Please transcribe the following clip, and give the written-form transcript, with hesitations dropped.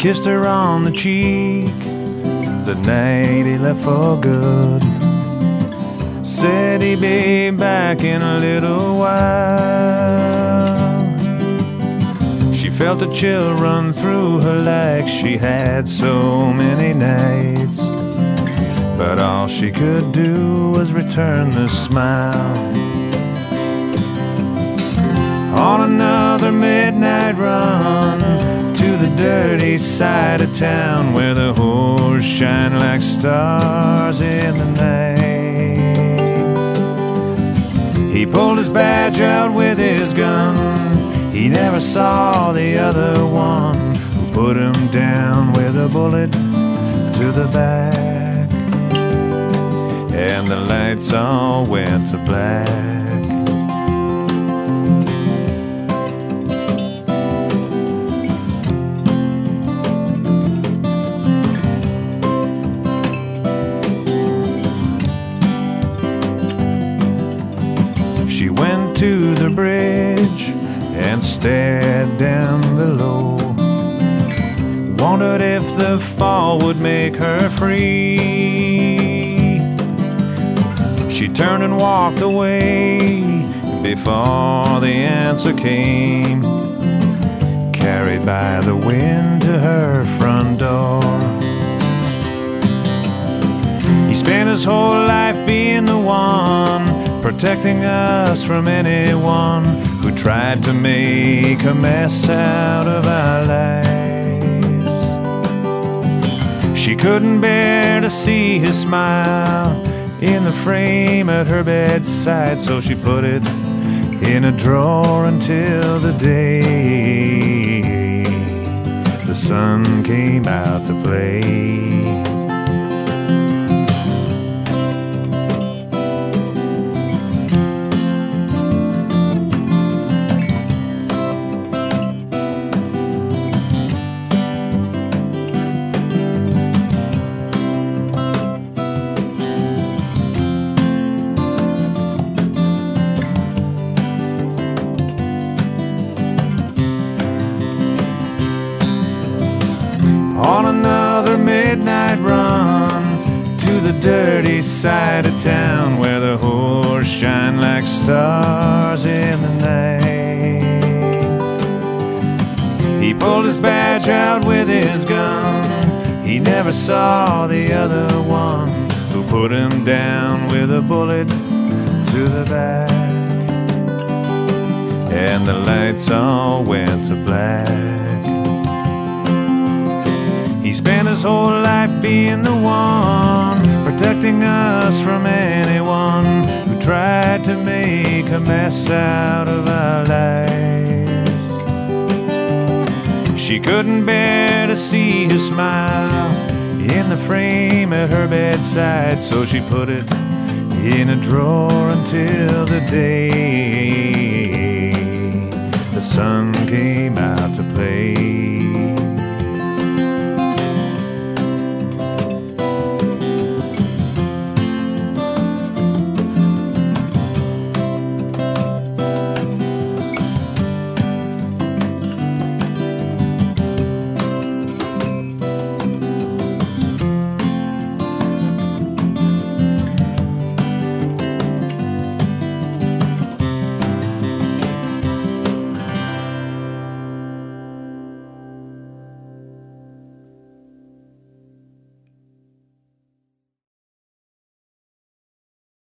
kissed her on the cheek the night he left for good. Said he'd be back in a little while. She felt a chill run through her like she had so many nights, but all she could do was return the smile. On another midnight run to the dirty side of town where the whores shine like stars in the night. He pulled his badge out with his gun. He never saw the other one who put him down with a bullet to the back. And the lights all went to black. She went to the bridge and stared down below, wondered if the fall would make her free. She turned and walked away before the answer came, carried by the wind to her front door. He spent his whole life being the one protecting us from anyone who tried to make a mess out of our lives. She couldn't bear to see his smile in the frame at her bedside, so she put it in a drawer until the day the sun came out to play. On another midnight run to the dirty side of town where the whores shine like stars in the night. He pulled his badge out with his gun. He never saw the other one who put him down with a bullet to the back. And the lights all went to black. He spent his whole life being the one protecting us from anyone who tried to make a mess out of our lives. She couldn't bear to see his smile in the frame at her bedside, so she put it in a drawer until the day the sun came out to play.